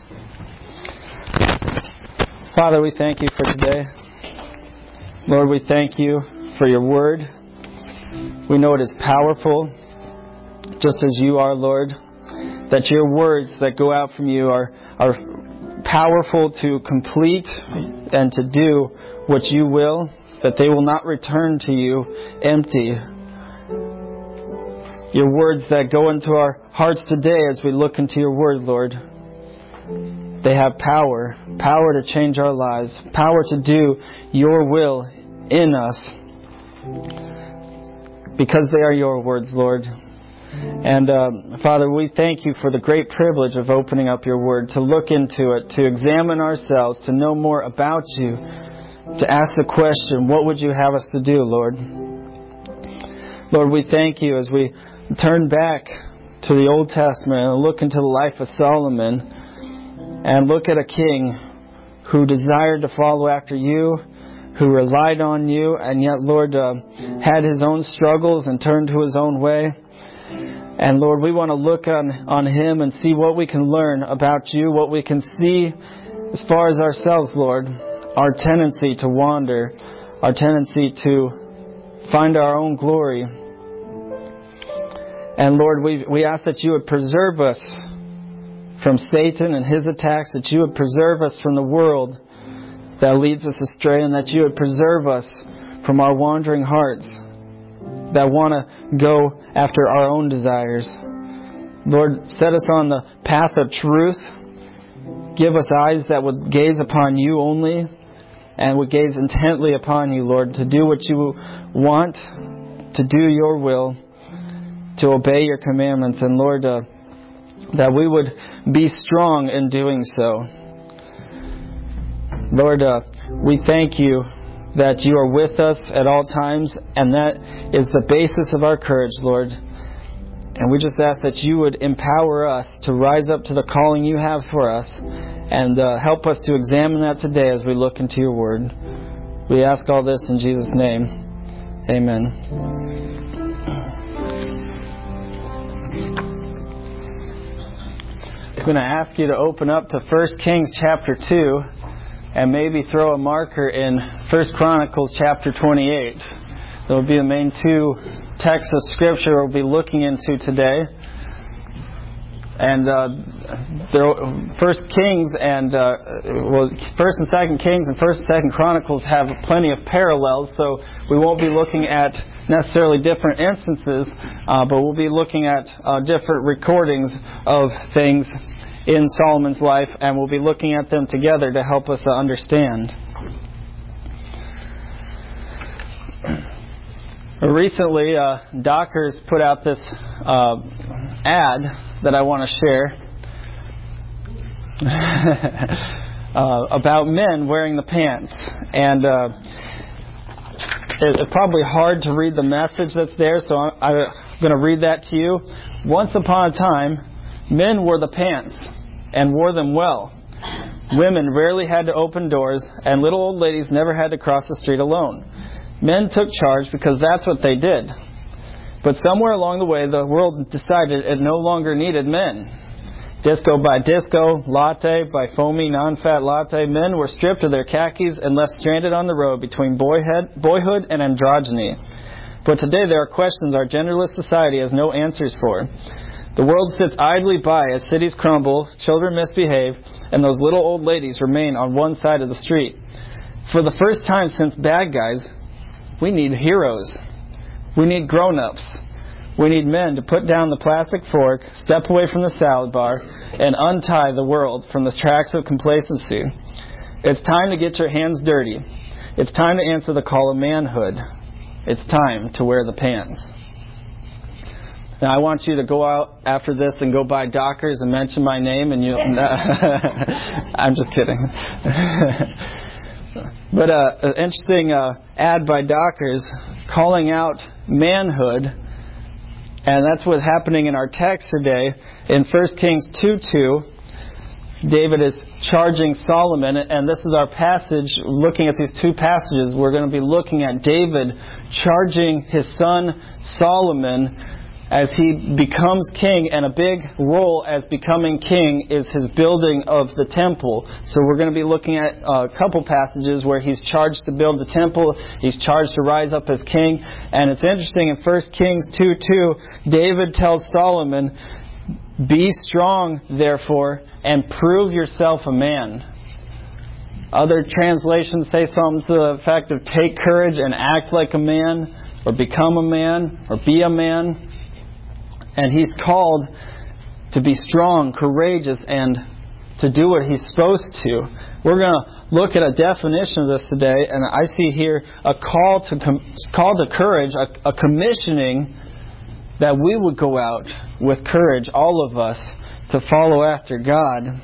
Father, we thank you for today. Lord, we thank you for your word. We know it is powerful, just as you are, Lord, that your words that go out from you are powerful to complete and to do what you will, that they will not return to you empty. Your words that go into our hearts today as we look into your word, Lord, they have power to change our lives, power to do your will in us, because they are your words, Lord. And Father, we thank you for the great privilege of opening up your word, to look into it, to examine ourselves, to know more about you, to ask the question, what would you have us to do, Lord? Lord, we thank you as we turn back to the Old Testament and look into the life of Solomon and look at a king who desired to follow after you, who relied on you, and yet, Lord, had his own struggles and turned to his own way. And Lord, we want to look on him and see what we can learn about you, what we can see as far as ourselves, Lord, our tendency to wander, our tendency to find our own glory. And Lord, we ask that you would preserve us from Satan and his attacks, that you would preserve us from the world that leads us astray, and that you would preserve us from our wandering hearts that want to go after our own desires. Lord, set us on the path of truth. Give us eyes that would gaze upon you only, and would gaze intently upon you, Lord, to do what you want, to do your will, to obey your commandments. And Lord, that we would be strong in doing so. Lord, we thank you that you are with us at all times, and that is the basis of our courage, Lord. And we just ask that you would empower us to rise up to the calling you have for us, and help us to examine that today as we look into your word. We ask all this in Jesus' name. Amen. I'm going to ask you to open up to 1 Kings chapter 2 and maybe throw a marker in 1 Chronicles chapter 28. Those will be the main two texts of Scripture we'll be looking into today. And 1 Kings and 1 and 2 Kings and 1 and 2 Chronicles have plenty of parallels, so we won't be looking at necessarily different instances, but we'll be looking at different recordings of things in Solomon's life, and we'll be looking at them together to help us understand. Recently, Dockers put out this ad that I want to share about men wearing the pants. And it's probably hard to read the message that's there, so I'm going to read that to you. Once upon a time, men wore the pants and wore them well. Women rarely had to open doors, and little old ladies never had to cross the street alone. Men took charge because that's what they did. But somewhere along the way, the world decided it no longer needed men. Disco by disco, latte by foamy, non-fat latte, men were stripped of their khakis and left stranded on the road between boyhood and androgyny. But today there are questions our genderless society has no answers for. The world sits idly by as cities crumble, children misbehave, and those little old ladies remain on one side of the street. For the first time since Bad Guys, we need heroes. We need grown-ups. We need men to put down the plastic fork, step away from the salad bar, and untie the world from the tracks of complacency. It's time to get your hands dirty. It's time to answer the call of manhood. It's time to wear the pants. Now, I want you to go out after this and go buy Dockers and mention my name, and you'll... I'm just kidding. But an interesting ad by Dockers calling out manhood, and that's what's happening in our text today. In 1 Kings 2:2, David is charging Solomon, and this is our passage. Looking at these two passages, we're going to be looking at David charging his son Solomon as he becomes king, and a big role as becoming king is his building of the temple. So we're going to be looking at a couple passages where he's charged to build the temple, he's charged to rise up as king. And it's interesting, in 1 Kings 2:2, David tells Solomon, "Be strong, therefore, and prove yourself a man." Other translations say something to the effect of take courage and act like a man, or become a man, or be a man. And he's called to be strong, courageous, and to do what he's supposed to. We're going to look at a definition of this today, and I see here a call to courage, a commissioning that we would go out with courage, all of us, to follow after God.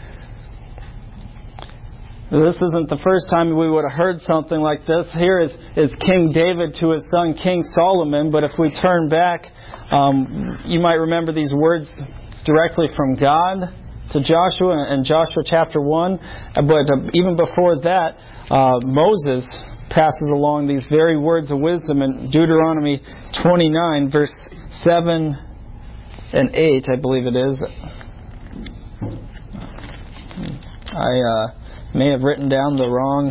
This isn't the first time we would have heard something like this. Here is King David to his son King Solomon. But if we turn back, you might remember these words directly from God to Joshua in Joshua chapter 1. But even before that, Moses passes along these very words of wisdom in Deuteronomy 29, verse 7 and 8, I believe it is. I may have written down the wrong...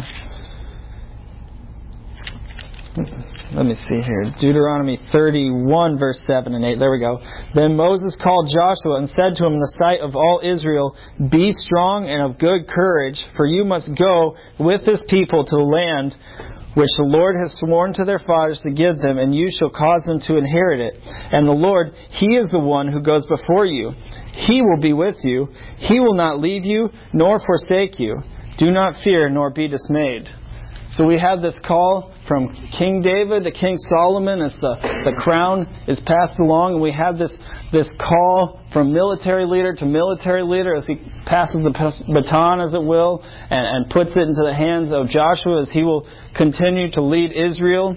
Let me see here. Deuteronomy 31, verse 7 and 8. There we go. Then Moses called Joshua and said to him in the sight of all Israel, "Be strong and of good courage, for you must go with this people to the land which the Lord has sworn to their fathers to give them, and you shall cause them to inherit it. And the Lord, He is the one who goes before you. He will be with you. He will not leave you nor forsake you. Do not fear nor be dismayed." So we have this call from King David to King Solomon as the crown is passed along, and we have this call from military leader to military leader as he passes the baton, as it will, and puts it into the hands of Joshua as he will continue to lead Israel.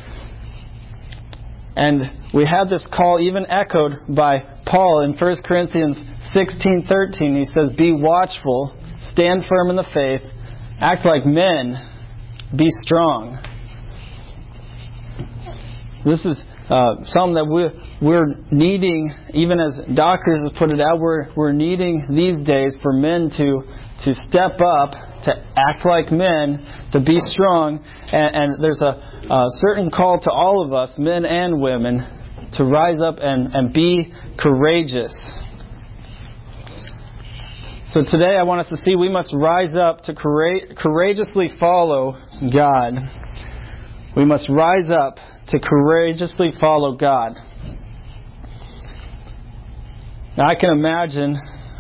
And we have this call even echoed by Paul in 1 Corinthians 16:13. He says, "Be watchful, stand firm in the faith, act like men, be strong." This is something that we're needing, even as doctors have put it out, we're needing these days for men to step up, to act like men, to be strong. And there's a certain call to all of us, men and women, to rise up and be courageous. So today I want us to see we must rise up to courageously follow God. We must rise up to courageously follow God. Now I can imagine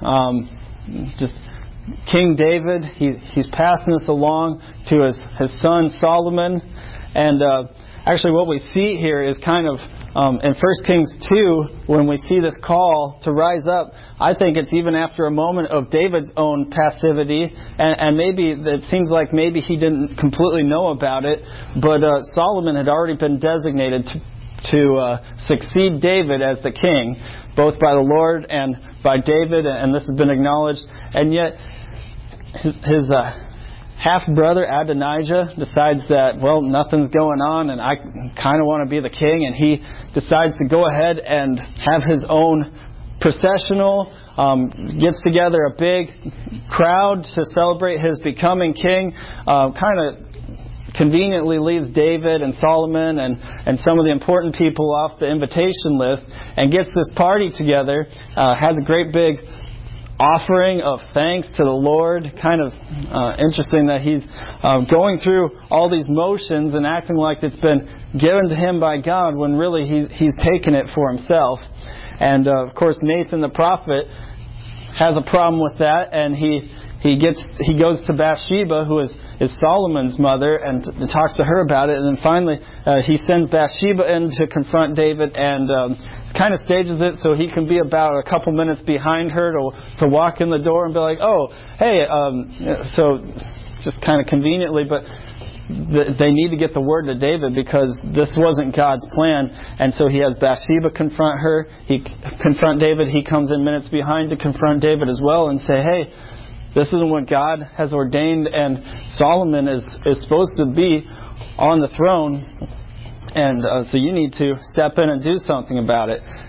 just King David, he's passing this along to his son Solomon. And actually what we see here is kind of in 1 Kings 2, when we see this call to rise up, I think it's even after a moment of David's own passivity, and maybe it seems like maybe he didn't completely know about it, but Solomon had already been designated to succeed David as the king, both by the Lord and by David, and this has been acknowledged. And yet his half-brother Adonijah decides that, well, nothing's going on and I kind of want to be the king, and he decides to go ahead and have his own processional, gets together a big crowd to celebrate his becoming king, kind of conveniently leaves David and Solomon and some of the important people off the invitation list, and gets this party together, has a great big offering of thanks to the Lord. Kind of interesting that he's going through all these motions and acting like it's been given to him by God when really he's taken it for himself. And of course Nathan the prophet has a problem with that, and he goes to Bathsheba, who is Solomon's mother, and talks to her about it. And then finally he sends Bathsheba in to confront David, and kind of stages it so he can be about a couple minutes behind her to walk in the door and be like, "Oh, hey," so just kind of conveniently, but they need to get the word to David because this wasn't God's plan. And so he has Bathsheba confront her, he confront David, he comes in minutes behind to confront David as well and say, "Hey, this isn't what God has ordained, and Solomon is supposed to be on the throne, and so you need to step in and do something about it."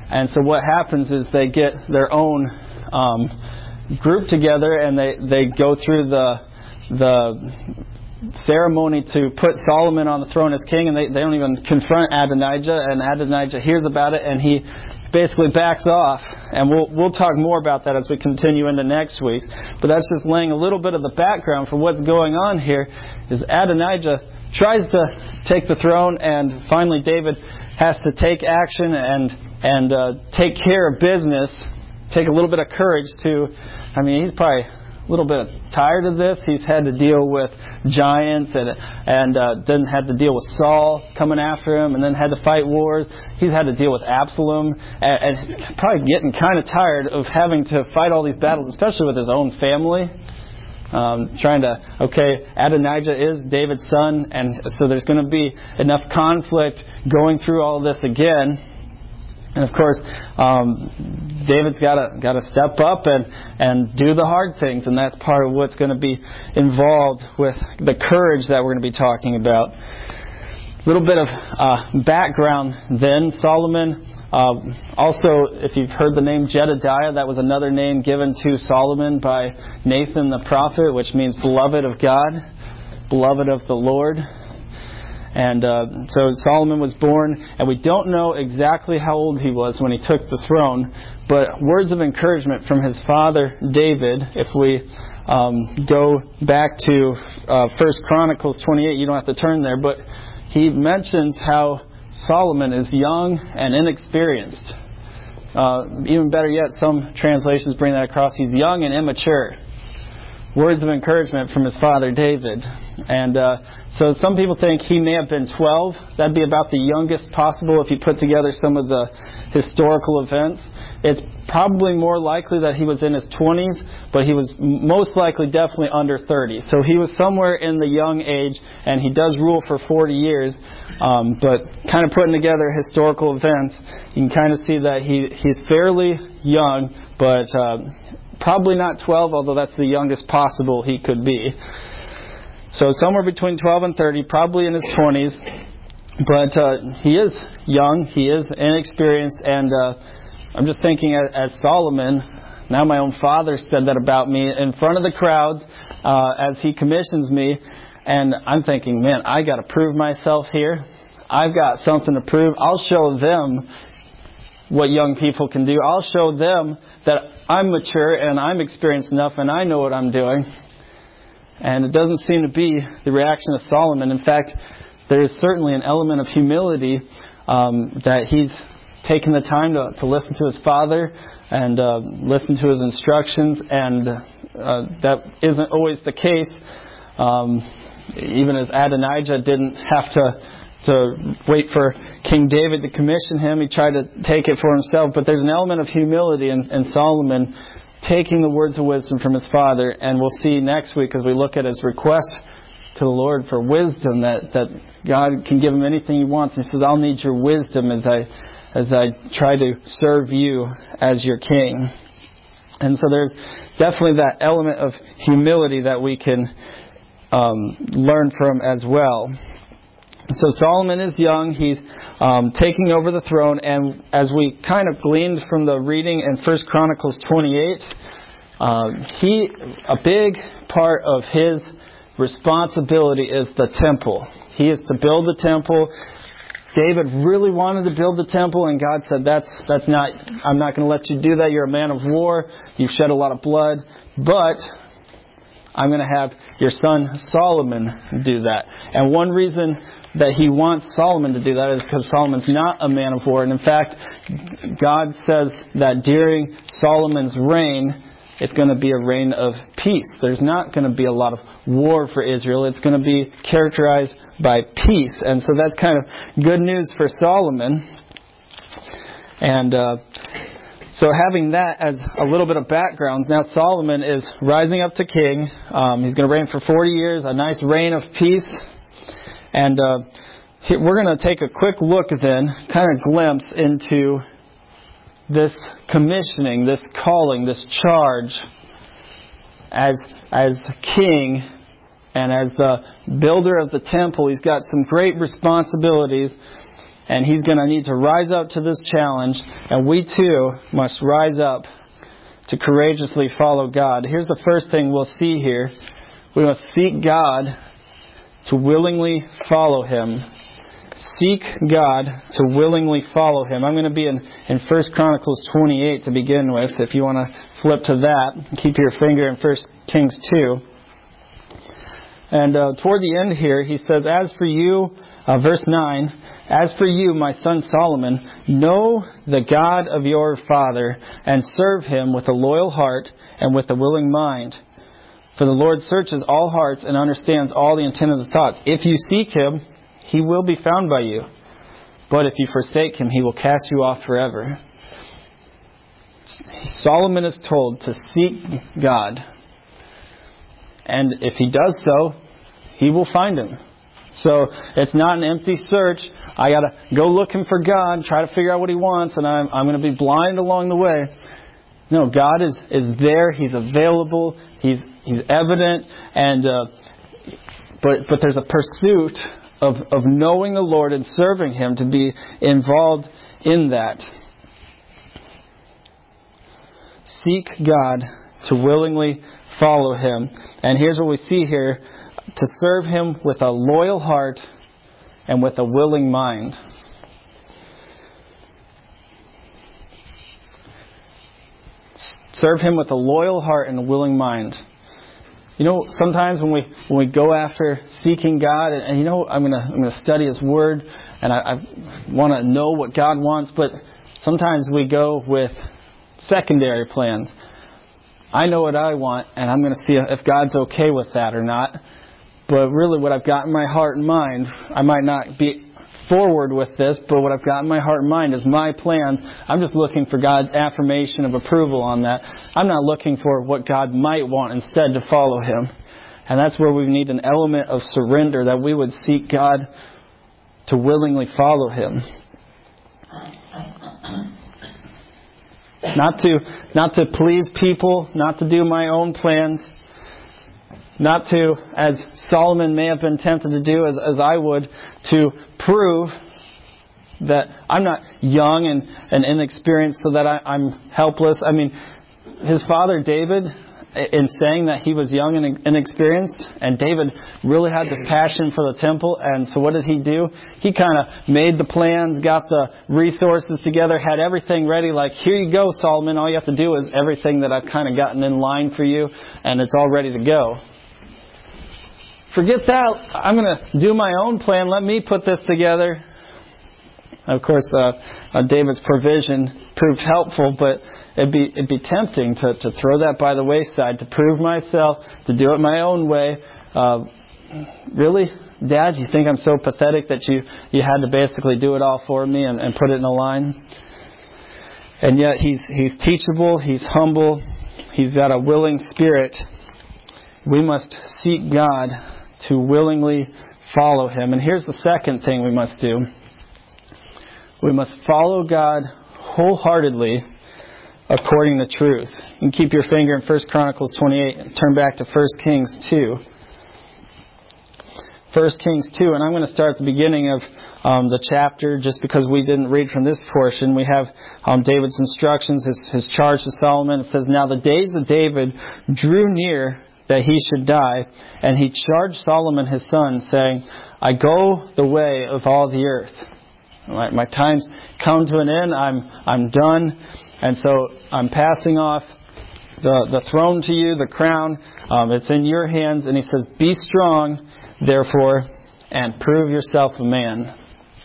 And so what happens is they get their own group together, and they go through the ceremony to put Solomon on the throne as king, and they don't even confront Adonijah, and Adonijah hears about it, and he basically backs off. And we'll talk more about that as we continue into next week. But that's just laying a little bit of the background for what's going on here. Is Adonijah tries to take the throne, and finally David has to take action and take care of business, take a little bit of courage to, he's probably a little bit tired of this. He's had to deal with giants and then had to deal with Saul coming after him, and then had to fight wars. He's had to deal with Absalom, and he's probably getting kind of tired of having to fight all these battles, especially with his own family. Adonijah is David's son, and so there's going to be enough conflict going through all this again. And of course, David's got to step up and do the hard things, and that's part of what's going to be involved with the courage that we're going to be talking about. A little bit of background then. Solomon, also, if you've heard the name Jedediah, that was another name given to Solomon by Nathan the prophet, which means beloved of God, beloved of the Lord. And so Solomon was born, and we don't know exactly how old he was when he took the throne, but words of encouragement from his father David. If we go back to 1 Chronicles 28, you don't have to turn there, but he mentions how Solomon is young and inexperienced. Even better yet, some translations bring that across. He's young and immature. Words of encouragement from his father David. And so some people think he may have been 12. That'd be about the youngest possible if you put together some of the historical events. It's probably more likely that he was in his 20s, but he was most likely definitely under 30. So he was somewhere in the young age, and he does rule for 40 years. But kind of putting together historical events, you can kind of see that he's fairly young, but probably not 12, although that's the youngest possible he could be. So somewhere between 12 and 30, probably in his 20s. But he is young, he is inexperienced, and I'm just thinking at Solomon, now my own father said that about me in front of the crowds as he commissions me, and I'm thinking, man, I got to prove myself here. I've got something to prove. I'll show them what young people can do. I'll show them that I'm mature and I'm experienced enough and I know what I'm doing. And it doesn't seem to be the reaction of Solomon. In fact, there is certainly an element of humility that he's taken the time to listen to his father and listen to his instructions, and that isn't always the case. Even as Adonijah didn't have to wait for King David to commission him, he tried to take it for himself. But there's an element of humility in Solomon taking the words of wisdom from his father, and we'll see next week as we look at his request to the Lord for wisdom, that God can give him anything he wants. He says, I'll need your wisdom as I try to serve you as your king. And so there's definitely that element of humility that we can learn from as well. So Solomon is young. He's taking over the throne, and as we kind of gleaned from the reading in 1 Chronicles 28, a big part of his responsibility is the temple. He is to build the temple. David really wanted to build the temple, and God said, I'm not going to let you do that. You're a man of war. You've shed a lot of blood, but I'm going to have your son Solomon do that. And one reason that he wants Solomon to do that is because Solomon's not a man of war. And in fact, God says that during Solomon's reign, it's going to be a reign of peace. There's not going to be a lot of war for Israel. It's going to be characterized by peace. And so that's kind of good news for Solomon. And so having that as a little bit of background, now Solomon is rising up to king. He's going to reign for 40 years, a nice reign of peace. And we're going to take a quick look then, kind of glimpse into this commissioning, this calling, this charge as king and as the builder of the temple. He's got some great responsibilities, And he's going to need to rise up to this challenge. And we too must rise up to courageously follow God. Here's the first thing we'll see here. We must seek God to willingly follow Him. Seek God to willingly follow Him. I'm going to be in 1 Chronicles 28 to begin with. If you want to flip to that, keep your finger in 1 Kings 2. And toward the end here, he says, as for you, verse 9, as for you, my son Solomon, know the God of your father and serve Him with a loyal heart and with a willing mind. For the Lord searches all hearts and understands all the intent of the thoughts. If you seek Him, He will be found by you. But if you forsake Him, He will cast you off forever. Solomon is told to seek God. And if he does so, he will find Him. So it's not an empty search. I got to go looking for God, try to figure out what He wants, and I'm going to be blind along the way. No, God is there. He's available. He's evident. And but there's a pursuit of knowing the Lord and serving Him to be involved in that. Seek God to willingly follow Him. And here's what we see here. To serve Him with a loyal heart and with a willing mind. Serve Him with a loyal heart and a willing mind. You know, sometimes when we go after seeking God, and you know, I'm gonna study His Word, and I want to know what God wants, but sometimes we go with secondary plans. I know what I want, and I'm going to see if God's okay with that or not. But really what I've got in my heart and mind, I might not be forward with this, but what I've got in my heart and mind is my plan. I'm just looking for God's affirmation of approval on that. I'm not looking for what God might want instead to follow Him. And that's where we need an element of surrender, that we would seek God to willingly follow Him. Not to please people, not to do my own plans, not to, as Solomon may have been tempted to do, as I would, to prove that I'm not young and inexperienced so that I'm helpless. I mean, his father David, in saying that he was young and inexperienced, and David really had this passion for the temple, and so what did he do? He kind of made the plans, got the resources together, had everything ready, like, here you go, Solomon, all you have to do is everything that I've kind of gotten in line for you, and it's all ready to go. Forget that, I'm going to do my own plan, let me put this together. Of course, David's provision proved helpful, but it'd be tempting to throw that by the wayside, to prove myself, to do it my own way. Really, Dad, you think I'm so pathetic that you had to basically do it all for me and put it in a line? And yet he's teachable, he's humble, he's got a willing spirit. We must seek God to willingly follow Him. And here's the second thing we must do. We must follow God wholeheartedly according to truth. You can keep your finger in 1 Chronicles 28 and turn back to 1 Kings 2. 1 Kings 2, and I'm going to start at the beginning of the chapter just because we didn't read from this portion. We have David's instructions, his charge to Solomon. It says, now the days of David drew near that he should die, and he charged Solomon his son, saying, I go the way of all the earth. My time's come to an end. I'm done. And so I'm passing off the throne to you, the crown. It's in your hands. And he says, be strong, therefore, and prove yourself a man.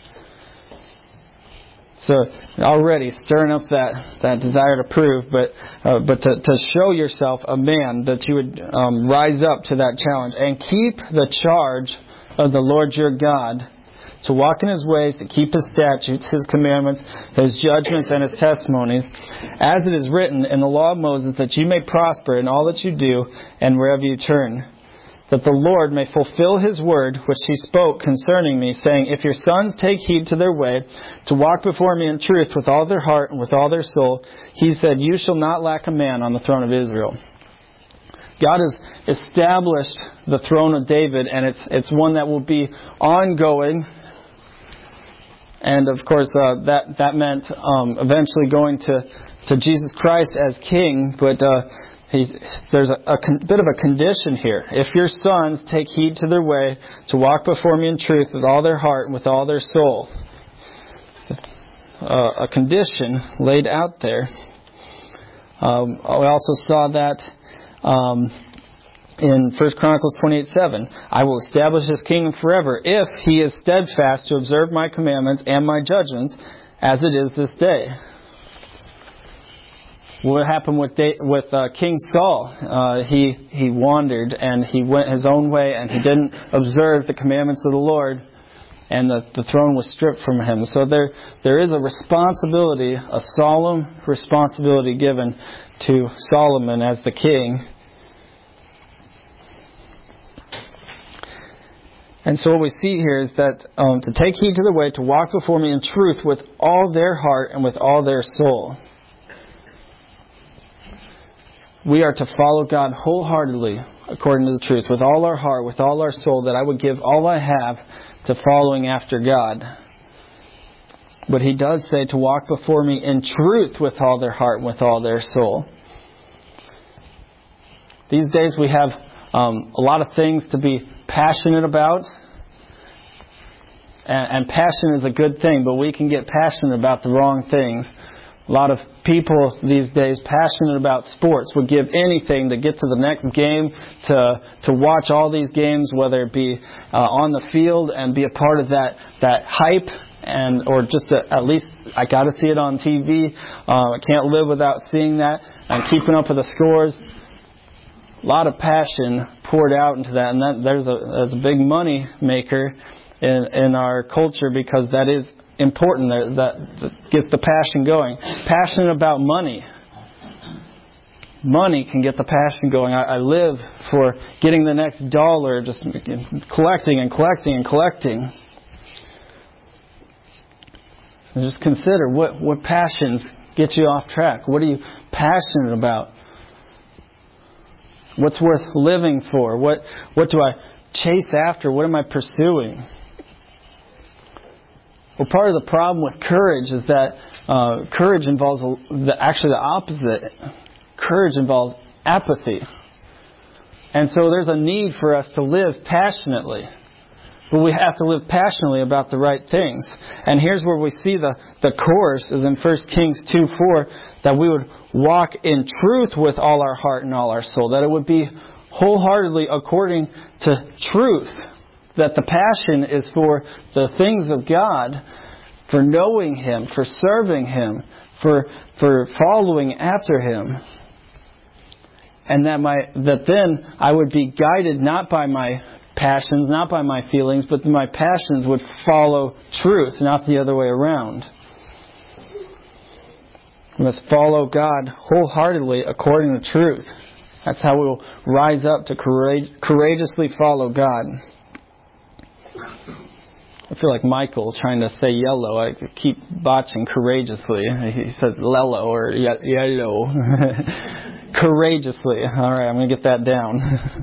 So already stirring up that desire to prove, but to show yourself a man, that you would rise up to that challenge and keep the charge of the Lord your God, to walk in His ways, to keep His statutes, His commandments, His judgments, and His testimonies, as it is written in the law of Moses, that you may prosper in all that you do and wherever you turn, that the Lord may fulfill His word, which He spoke concerning me, saying, if your sons take heed to their way, to walk before me in truth with all their heart and with all their soul, He said, you shall not lack a man on the throne of Israel. God has established the throne of David, and it's one that will be ongoing And of course, that meant eventually going to Jesus Christ as King. But there's a bit of a condition here. If your sons take heed to their way, to walk before me in truth with all their heart and with all their soul. A condition laid out there. We also saw that in 1 Chronicles 28:7. I will establish his kingdom forever if he is steadfast to observe my commandments and my judgments as it is this day. What happened with King Saul? He wandered and he went his own way and he didn't observe the commandments of the Lord, and the throne was stripped from him. So there is a responsibility, a solemn responsibility given to Solomon as the king. And so what we see here is that to take heed to the way, to walk before me in truth with all their heart and with all their soul. We are to follow God wholeheartedly according to the truth, with all our heart, with all our soul, that I would give all I have to following after God. But He does say to walk before me in truth with all their heart and with all their soul. These days we have a lot of things to be passionate about. And passion is a good thing, but we can get passionate about the wrong things. A lot of people these days passionate about sports would give anything to get to the next game, to watch all these games, whether it be on the field and be a part of that hype, and or just at least I got to see it on TV. I can't live without seeing that and keeping up with the scores. A lot of passion poured out into that, and there's a big money maker in our culture, because that is important. That gets the passion going. Passionate about money. Money can get the passion going. I live for getting the next dollar, just collecting and collecting and collecting. And just consider what passions get you off track. What are you passionate about? What's worth living for? What do I chase after? What am I pursuing? Well, part of the problem with courage is that courage involves actually the opposite. Courage involves apathy. And so there's a need for us to live passionately. But we have to live passionately about the right things. And here's where we see the course is in 1 Kings 2:4, that we would walk in truth with all our heart and all our soul. That it would be wholeheartedly according to truth. That the passion is for the things of God, for knowing Him, for serving Him, for following after Him. And that then I would be guided not by my passions, not by my feelings, but my passions would follow truth, not the other way around. We must follow God wholeheartedly according to truth. That's how we will rise up to courageously follow God. I feel like Michael trying to say yellow. I keep botching courageously. He says lello or yellow. Courageously. All right, I'm going to get that down.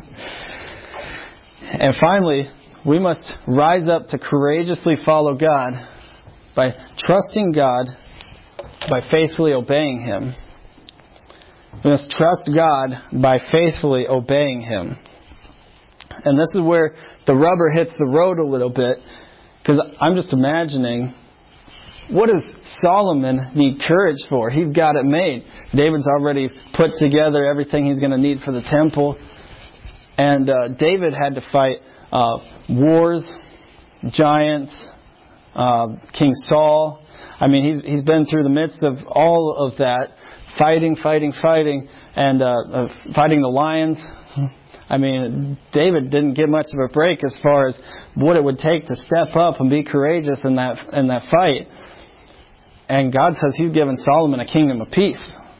And finally, we must rise up to courageously follow God by trusting God, by faithfully obeying Him. We must trust God by faithfully obeying Him. And this is where the rubber hits the road a little bit, because I'm just imagining, what does Solomon need courage for? He's got it made. David's already put together everything he's going to need for the temple. And David had to fight wars, giants, King Saul. I mean, he's been through the midst of all of that, fighting, and fighting the lions. I mean, David didn't get much of a break as far as what it would take to step up and be courageous in that fight. And God says He's given Solomon a kingdom of peace.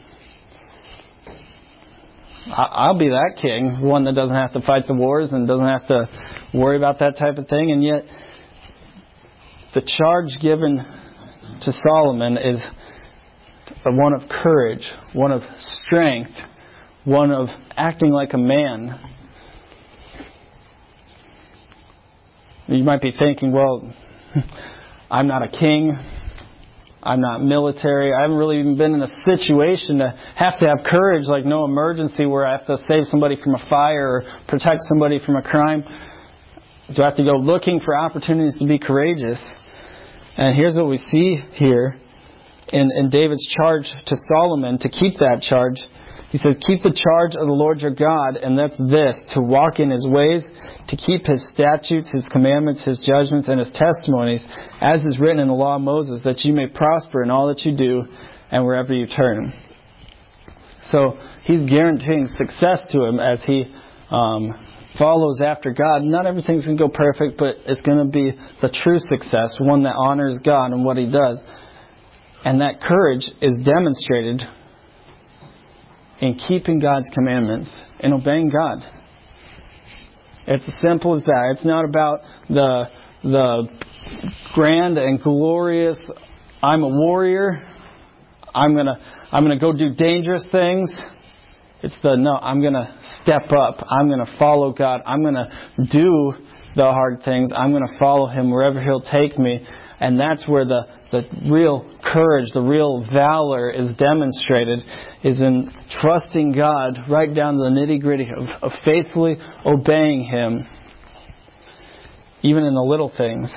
I'll be that king, one that doesn't have to fight the wars and doesn't have to worry about that type of thing. And yet, the charge given to Solomon is one of courage, one of strength, one of acting like a man. You might be thinking, well, I'm not a king. I'm not military. I haven't really even been in a situation to have courage, like no emergency where I have to save somebody from a fire or protect somebody from a crime. Do I have to go looking for opportunities to be courageous? And here's what we see here in David's charge to Solomon to keep that charge. He says, keep the charge of the Lord your God, and that's this, to walk in His ways, to keep His statutes, His commandments, His judgments, and His testimonies, as is written in the law of Moses, that you may prosper in all that you do and wherever you turn. So He's guaranteeing success to him as he follows after God. Not everything's going to go perfect, but it's going to be the true success, one that honors God and what He does. And that courage is demonstrated in keeping God's commandments and obeying God. It's as simple as that. It's not about the grand and glorious, I'm a warrior, I'm gonna go do dangerous things. It's I'm gonna step up, I'm gonna follow God, I'm gonna do the hard things, I'm gonna follow Him wherever He'll take me. And that's where the real courage, the real valor is demonstrated, is in trusting God right down to the nitty-gritty of faithfully obeying Him, even in the little things.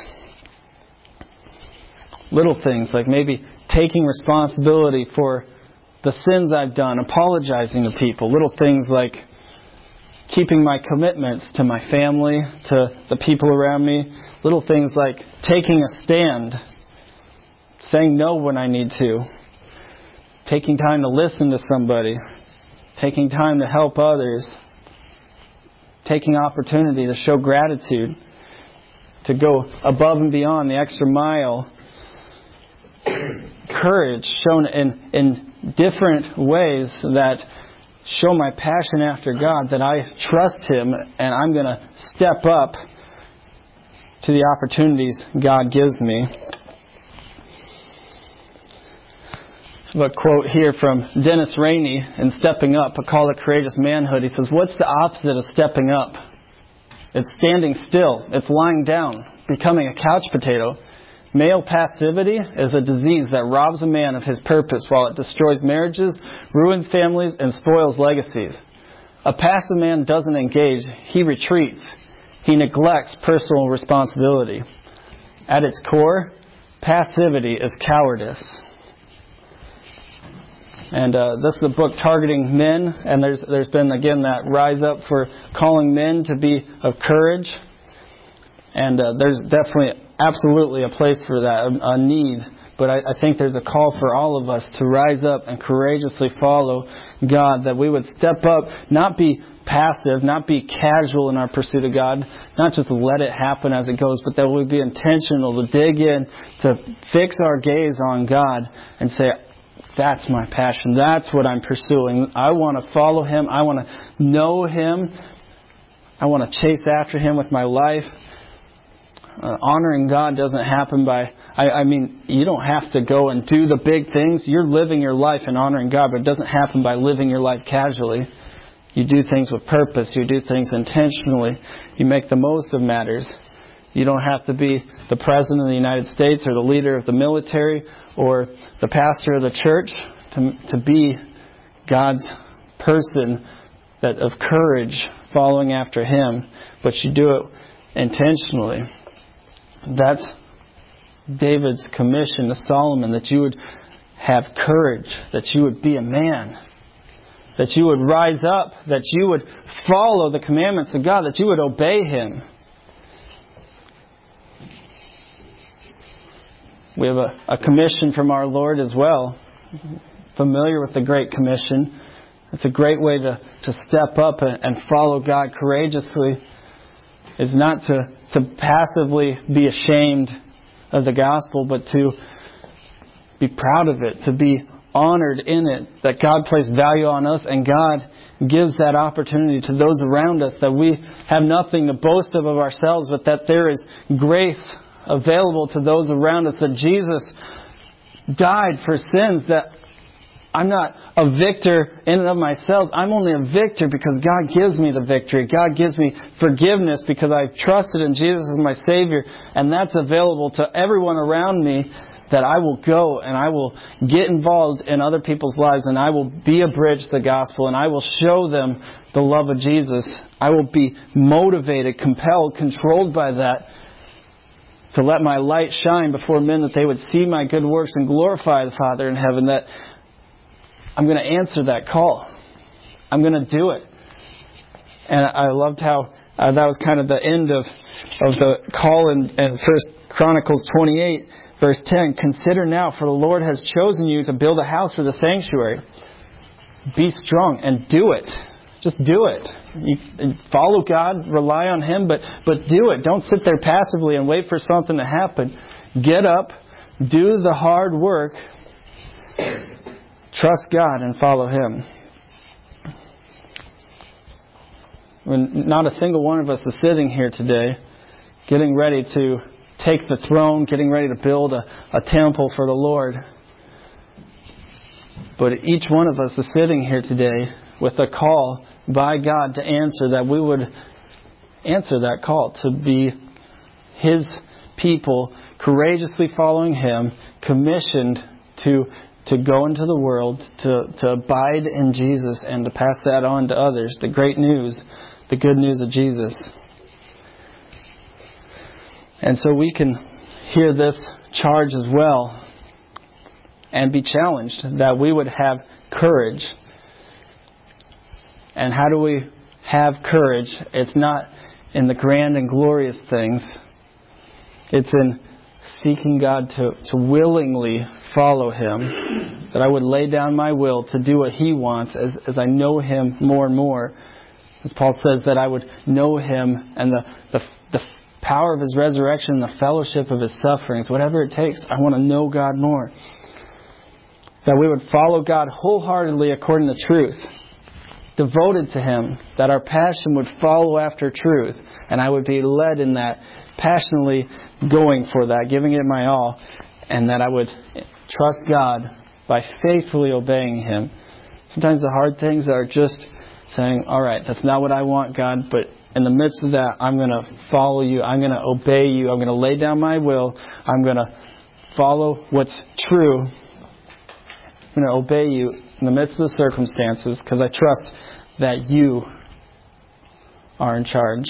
Little things like maybe taking responsibility for the sins I've done, apologizing to people. Little things like keeping my commitments to my family, to the people around me. Little things like taking a stand, saying no when I need to, taking time to listen to somebody, taking time to help others, taking opportunity to show gratitude, to go above and beyond the extra mile. Courage shown in different ways that show my passion after God, that I trust Him and I'm going to step up to the opportunities God gives me. I have a quote here from Dennis Rainey in Stepping Up, A Call to Courageous Manhood. He says, what's the opposite of stepping up? It's standing still. It's lying down, becoming a couch potato. Male passivity is a disease that robs a man of his purpose while it destroys marriages, ruins families, and spoils legacies. A passive man doesn't engage. He retreats. He neglects personal responsibility. At its core, passivity is cowardice. And this is the book targeting men, and there's been again that rise up for calling men to be of courage. And there's definitely, absolutely a place for that, a need. But I think there's a call for all of us to rise up and courageously follow God, that we would step up, not be passive, not be casual in our pursuit of God, not just let it happen as it goes, but that we be intentional to dig in, to fix our gaze on God and say, that's my passion, that's what I'm pursuing. I want to follow Him, I want to know Him, I want to chase after Him with my life. Honoring God doesn't happen by, I mean, you don't have to go and do the big things. You're living your life and honoring God, but it doesn't happen by living your life casually. You do things with purpose. You do things intentionally. You make the most of matters. You don't have to be the President of the United States or the leader of the military or the pastor of the church to be God's person that of courage following after Him, but you do it intentionally. That's David's commission to Solomon, that you would have courage, that you would be a man, that you would rise up, that you would follow the commandments of God, that you would obey Him. We have a commission from our Lord as well. Familiar with the Great Commission. It's a great way to step up and follow God courageously, is not to passively be ashamed of the gospel, but to be proud of it, to be honored in it, that God placed value on us and God gives that opportunity to those around us, that we have nothing to boast of ourselves, but that there is grace available to those around us, that Jesus died for sins that I'm not a victor in and of myself. I'm only a victor because God gives me the victory. God gives me forgiveness because I've trusted in Jesus as my Savior. And that's available to everyone around me, that I will go and I will get involved in other people's lives, and I will be a bridge to the gospel, and I will show them the love of Jesus. I will be motivated, compelled, controlled by that, to let my light shine before men, that they would see my good works and glorify the Father in heaven. That I'm going to answer that call. I'm going to do it. And I loved how that was kind of the end of the call in 1 Chronicles 28, verse 10. Consider now, for the Lord has chosen you to build a house for the sanctuary. Be strong and do it. Just do it. You follow God, rely on Him, but do it. Don't sit there passively and wait for something to happen. Get up, do the hard work, trust God, and follow Him. When not a single one of us is sitting here today getting ready to take the throne, getting ready to build a temple for the Lord. But each one of us is sitting here today with a call by God to answer, that we would answer that call to be His people, courageously following Him, commissioned to go into the world, to abide in Jesus and to pass that on to others. The great news, the good news of Jesus. And so we can hear this charge as well and be challenged that we would have courage. And how do we have courage? It's not in the grand and glorious things. It's in seeking God to willingly follow Him. That I would lay down my will to do what He wants as I know Him more and more. As Paul says, that I would know Him and the power of His resurrection, the fellowship of His sufferings, whatever it takes. I want to know God more. That we would follow God wholeheartedly according to truth. Devoted to Him. That our passion would follow after truth. And I would be led in that, passionately going for that, giving it my all. And that I would trust God by faithfully obeying Him. Sometimes the hard things are just saying, all right, that's not what I want, God, but in the midst of that, I'm going to follow You. I'm going to obey You. I'm going to lay down my will. I'm going to follow what's true. I'm going to obey You in the midst of the circumstances, because I trust that You are in charge.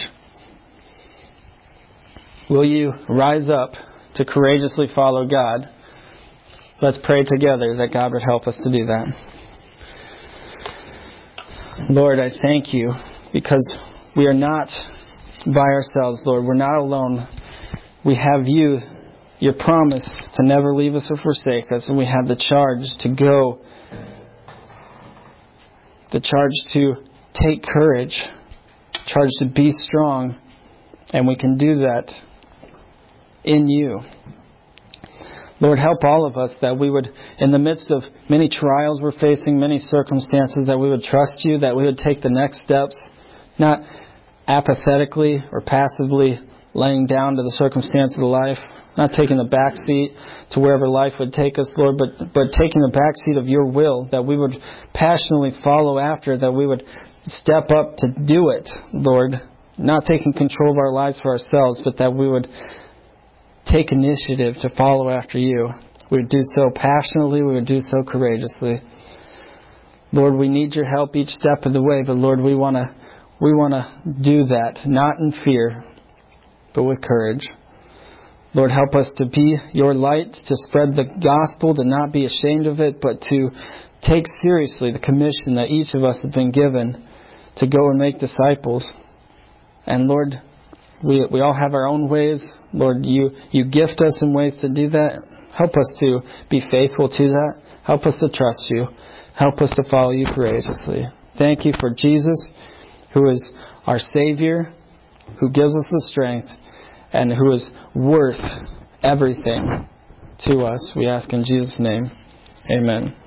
Will you rise up to courageously follow God? Let's pray together that God would help us to do that. Lord, I thank You because we are not by ourselves, Lord. We're not alone. We have You, Your promise to never leave us or forsake us, and we have the charge to go, the charge to take courage, charge to be strong, and we can do that in You. Lord, help all of us that we would, in the midst of many trials we're facing, many circumstances, that we would trust You, that we would take the next steps, not apathetically or passively laying down to the circumstance of life, not taking the back seat to wherever life would take us, Lord, but taking the back seat of Your will, that we would passionately follow after, that we would step up to do it, Lord, not taking control of our lives for ourselves, but that we would take initiative to follow after You. We would do so passionately, we would do so courageously. Lord, we need Your help each step of the way, but Lord, we want to do that, not in fear, but with courage. Lord, help us to be Your light, to spread the gospel, to not be ashamed of it, but to take seriously the commission that each of us have been given to go and make disciples. And Lord, we all have our own ways. Lord, you gift us in ways to do that. Help us to be faithful to that. Help us to trust You. Help us to follow You courageously. Thank You for Jesus, who is our Savior, who gives us the strength, and who is worth everything to us. We ask in Jesus' name. Amen.